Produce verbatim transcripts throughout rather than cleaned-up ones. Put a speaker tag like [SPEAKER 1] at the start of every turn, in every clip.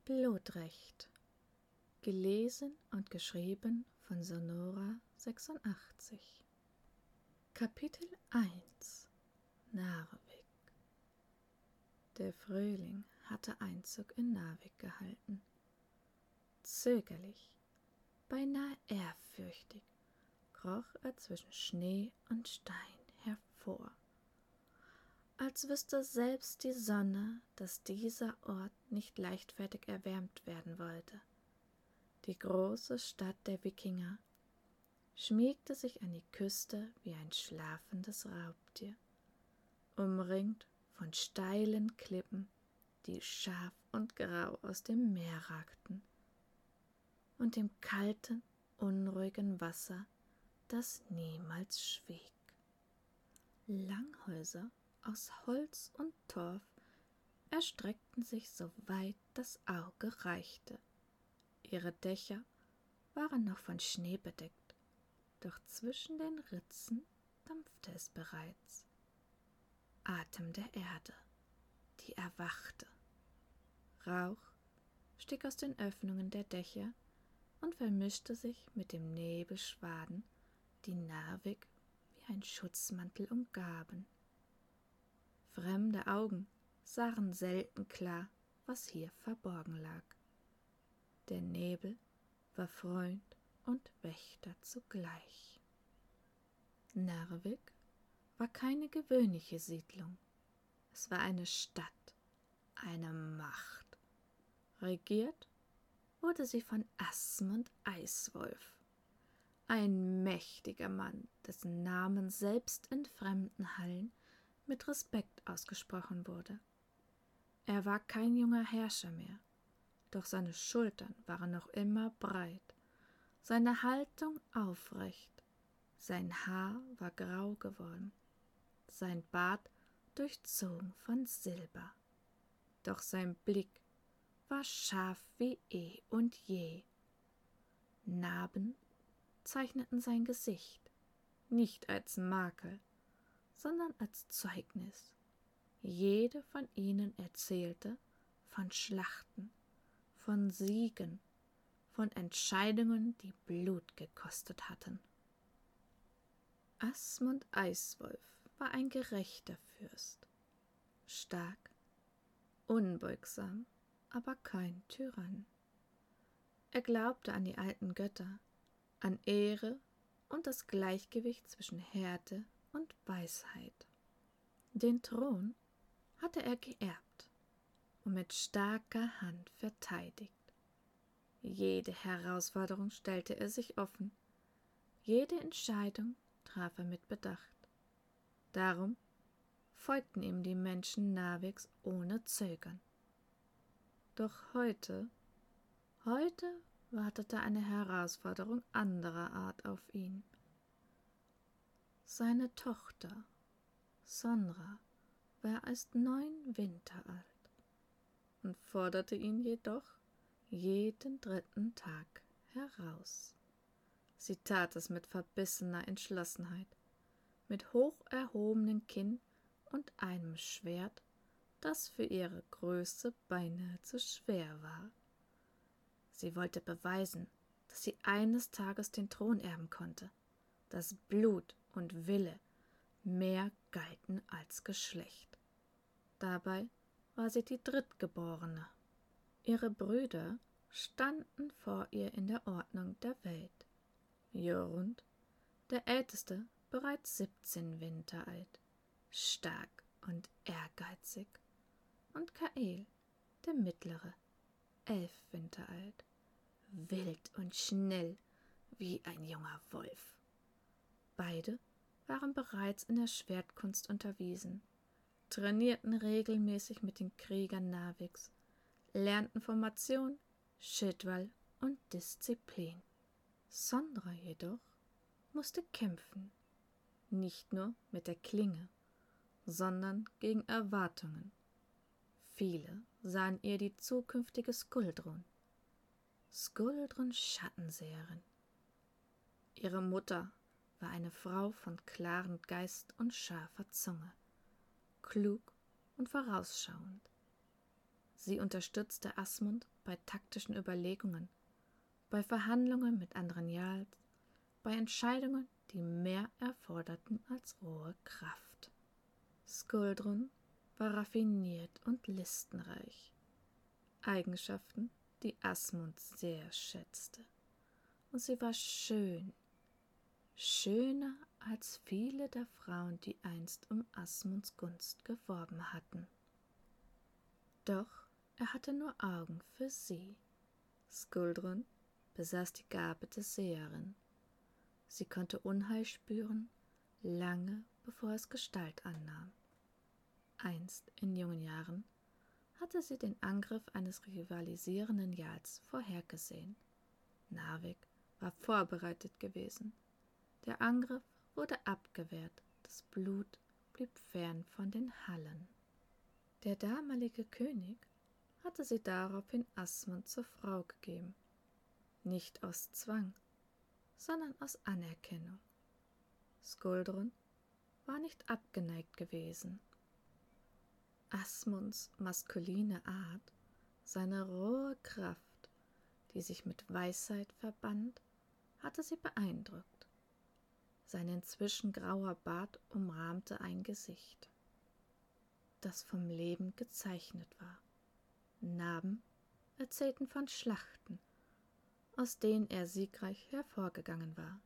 [SPEAKER 1] Blutrecht. Gelesen und geschrieben von Sonora sechsundachtzig. Kapitel eins. Narvik. Der Frühling hatte Einzug in Narvik gehalten. Zögerlich, beinahe ehrfürchtig, kroch er zwischen Schnee und Stein hervor, als wüsste selbst die Sonne, dass dieser Ort nicht leichtfertig erwärmt werden wollte. Die große Stadt der Wikinger schmiegte sich an die Küste wie ein schlafendes Raubtier, umringt von steilen Klippen, die scharf und grau aus dem Meer ragten, und dem kalten, unruhigen Wasser, das niemals schwieg. Langhäuser aus Holz und Torf erstreckten sich, so weit das Auge reichte. Ihre Dächer waren noch von Schnee bedeckt, doch zwischen den Ritzen dampfte es bereits. Atem der Erde, die erwachte. Rauch stieg aus den Öffnungen der Dächer und vermischte sich mit dem Nebelschwaden, die Narvik wie ein Schutzmantel umgaben. Fremde Augen sahen selten klar, was hier verborgen lag. Der Nebel war Freund und Wächter zugleich. Narvik war keine gewöhnliche Siedlung. Es war eine Stadt, eine Macht. Regiert wurde sie von Asmund Eiswolf, ein mächtiger Mann, dessen Namen selbst in fremden Hallen mit Respekt ausgesprochen wurde. Er war kein junger Herrscher mehr, doch seine Schultern waren noch immer breit, seine Haltung aufrecht, sein Haar war grau geworden, sein Bart durchzogen von Silber, doch sein Blick war scharf wie eh und je. Narben zeichneten sein Gesicht, nicht als Makel, sondern als Zeugnis. Jede von ihnen erzählte von Schlachten, von Siegen, von Entscheidungen, die Blut gekostet hatten. Asmund Eiswolf war ein gerechter Fürst, stark, unbeugsam, aber kein Tyrann. Er glaubte an die alten Götter, an Ehre und das Gleichgewicht zwischen Härte und Weisheit. Den Thron hatte er geerbt und mit starker Hand verteidigt. Jede Herausforderung stellte er sich offen, jede Entscheidung traf er mit Bedacht. Darum folgten ihm die Menschen Narviks ohne Zögern. Doch heute, heute wartete eine Herausforderung anderer Art auf ihn. Seine Tochter, Sonra, war erst neun Winter alt und forderte ihn jedoch jeden dritten Tag heraus. Sie tat es mit verbissener Entschlossenheit, mit hoch erhobenem Kinn und einem Schwert, das für ihre Größe beinahe zu schwer war. Sie wollte beweisen, dass sie eines Tages den Thron erben konnte, dass Blut und Wille mehr galten als Geschlecht. Dabei war sie die Drittgeborene. Ihre Brüder standen vor ihr in der Ordnung der Welt. Jorund, der Älteste, bereits siebzehn Winter alt, stark und ehrgeizig, und Kael, der Mittlere, elf Winter alt, wild und schnell wie ein junger Wolf. Beide waren bereits in der Schwertkunst unterwiesen, trainierten regelmäßig mit den Kriegern Narviks, lernten Formation, Schildwall und Disziplin. Sonra jedoch musste kämpfen, nicht nur mit der Klinge, sondern gegen Erwartungen. Viele sahen ihr die zukünftige Skuldrun, Skuldrun Schattenseherin. Ihre Mutter war eine Frau von klarem Geist und scharfer Zunge, klug und vorausschauend. Sie unterstützte Asmund bei taktischen Überlegungen, bei Verhandlungen mit anderen Jarls, bei Entscheidungen, die mehr erforderten als rohe Kraft. Skuldrun war raffiniert und listenreich, Eigenschaften, die Asmund sehr schätzte. Und sie war schön, schöner als viele der Frauen, die einst um Asmunds Gunst geworben hatten. Doch er hatte nur Augen für sie. Skuldrun besaß die Gabe der Seherin. Sie konnte Unheil spüren, lange bevor es Gestalt annahm. Einst in jungen Jahren hatte sie den Angriff eines rivalisierenden Jarls vorhergesehen. Narvik war vorbereitet gewesen. Der Angriff wurde abgewehrt, das Blut blieb fern von den Hallen. Der damalige König hatte sie daraufhin Asmund zur Frau gegeben, nicht aus Zwang, sondern aus Anerkennung. Skuldrun war nicht abgeneigt gewesen. Asmunds maskuline Art, seine rohe Kraft, die sich mit Weisheit verband, hatte sie beeindruckt. Sein inzwischen grauer Bart umrahmte ein Gesicht, das vom Leben gezeichnet war. Narben erzählten von Schlachten, aus denen er siegreich hervorgegangen war.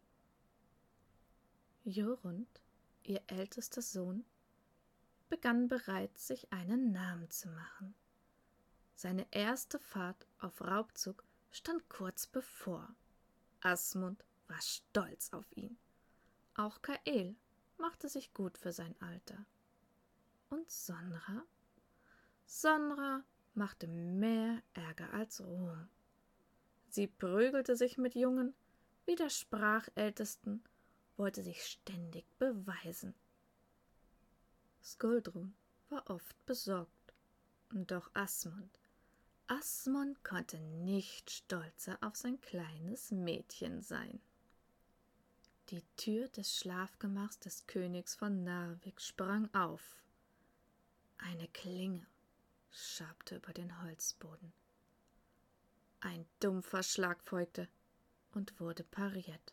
[SPEAKER 1] Jorund, ihr ältester Sohn, begann bereits, sich einen Namen zu machen. Seine erste Fahrt auf Raubzug stand kurz bevor. Asmund war stolz auf ihn. Auch Kael machte sich gut für sein Alter. Und Sonra? Sonra machte mehr Ärger als Ruhm. Sie prügelte sich mit Jungen, widersprach Ältesten, wollte sich ständig beweisen. Skuldrun war oft besorgt, doch Asmund, Asmund konnte nicht stolzer auf sein kleines Mädchen sein. Die Tür des Schlafgemachs des Königs von Narvik sprang auf. Eine Klinge schabte über den Holzboden. Ein dumpfer Schlag folgte und wurde pariert.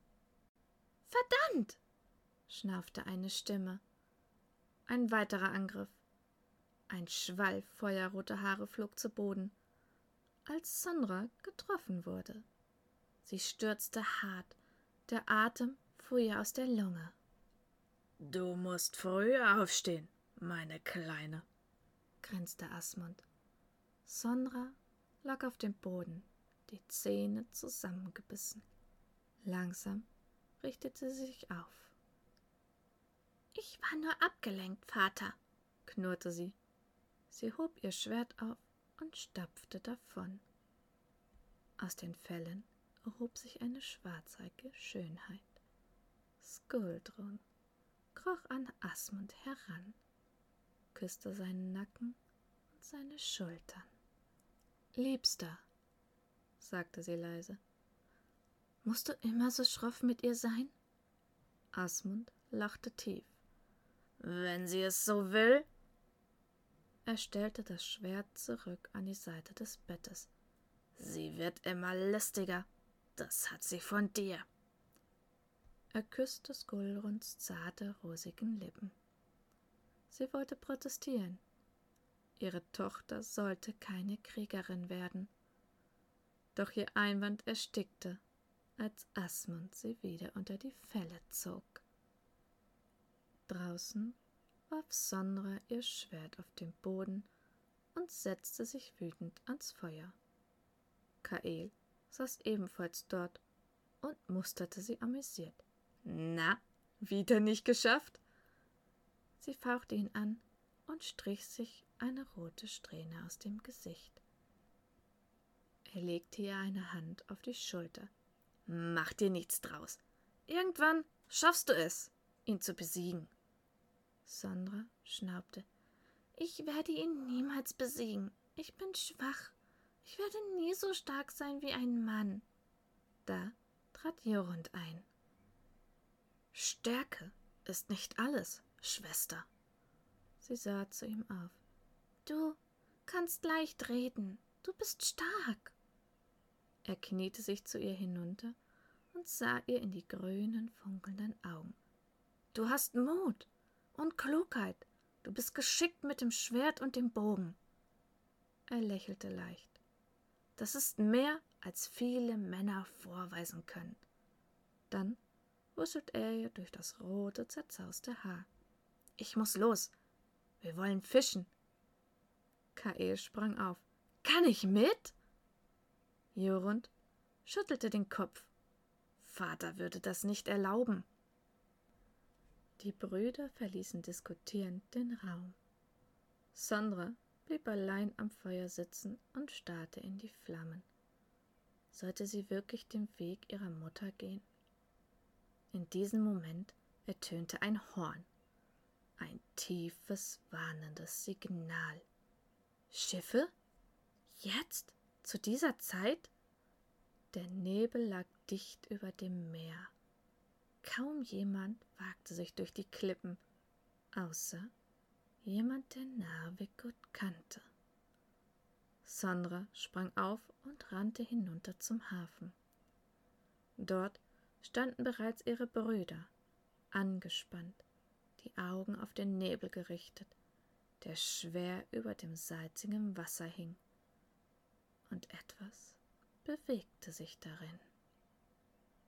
[SPEAKER 1] »Verdammt!« schnaufte eine Stimme. Ein weiterer Angriff. Ein Schwall feuerroter Haare flog zu Boden, als Sonra getroffen wurde. Sie stürzte hart, der Atem fuhr ihr aus der Lunge. »Du musst früher aufstehen, meine Kleine«, grinste Asmund. Sonra lag auf dem Boden, die Zähne zusammengebissen. Langsam richtete sie sich auf. »Ich war nur abgelenkt, Vater«, knurrte sie. Sie hob ihr Schwert auf und stapfte davon. Aus den Fellen erhob sich eine schwarzhaarige Schönheit. Skuldrun kroch an Asmund heran, küsste seinen Nacken und seine Schultern. »Liebster«, sagte sie leise, »musst du immer so schroff mit ihr sein?« Asmund lachte tief. »Wenn sie es so will?« Er stellte das Schwert zurück an die Seite des Bettes. »Sie wird immer listiger. Das hat sie von dir.« Er küsste Skuldruns zarte, rosigen Lippen. Sie wollte protestieren. Ihre Tochter sollte keine Kriegerin werden. Doch ihr Einwand erstickte, als Asmund sie wieder unter die Felle zog. Draußen warf Sonra ihr Schwert auf den Boden und setzte sich wütend ans Feuer. Kael saß ebenfalls dort und musterte sie amüsiert. »Na, wieder nicht geschafft?« Sie fauchte ihn an und strich sich eine rote Strähne aus dem Gesicht. Er legte ihr eine Hand auf die Schulter. »Mach dir nichts draus. Irgendwann schaffst du es, ihn zu besiegen.« Sonra schnaubte. »Ich werde ihn niemals besiegen. Ich bin schwach. Ich werde nie so stark sein wie ein Mann.« Da trat Jorund ein. »Stärke ist nicht alles, Schwester.« Sie sah zu ihm auf. »Du, kannst leicht reden, du bist stark. Er kniete sich zu ihr hinunter und sah ihr in die grünen, funkelnden Augen. Du hast Mut und Klugheit, du bist geschickt mit dem Schwert und dem Bogen. Er lächelte leicht. Das ist mehr, als viele Männer vorweisen können. Dann wuschelt er ihr durch das rote, zerzauste Haar. Ich muss los. Wir wollen fischen. Kael sprang auf. Kann ich mit? Jorund schüttelte den Kopf. Vater würde das nicht erlauben. Die Brüder verließen diskutierend den Raum. Sondra blieb allein am Feuer sitzen und starrte in die Flammen. Sollte sie wirklich den Weg ihrer Mutter gehen? In diesem Moment ertönte ein Horn. Ein tiefes, warnendes Signal. Schiffe? Jetzt? Zu dieser Zeit? Der Nebel lag dicht über dem Meer. Kaum jemand wagte sich durch die Klippen, außer jemand, der Narvik gut kannte. Sondra sprang auf und rannte hinunter zum Hafen. Dort standen bereits ihre Brüder, angespannt, die Augen auf den Nebel gerichtet, der schwer über dem salzigen Wasser hing. Und etwas bewegte sich darin.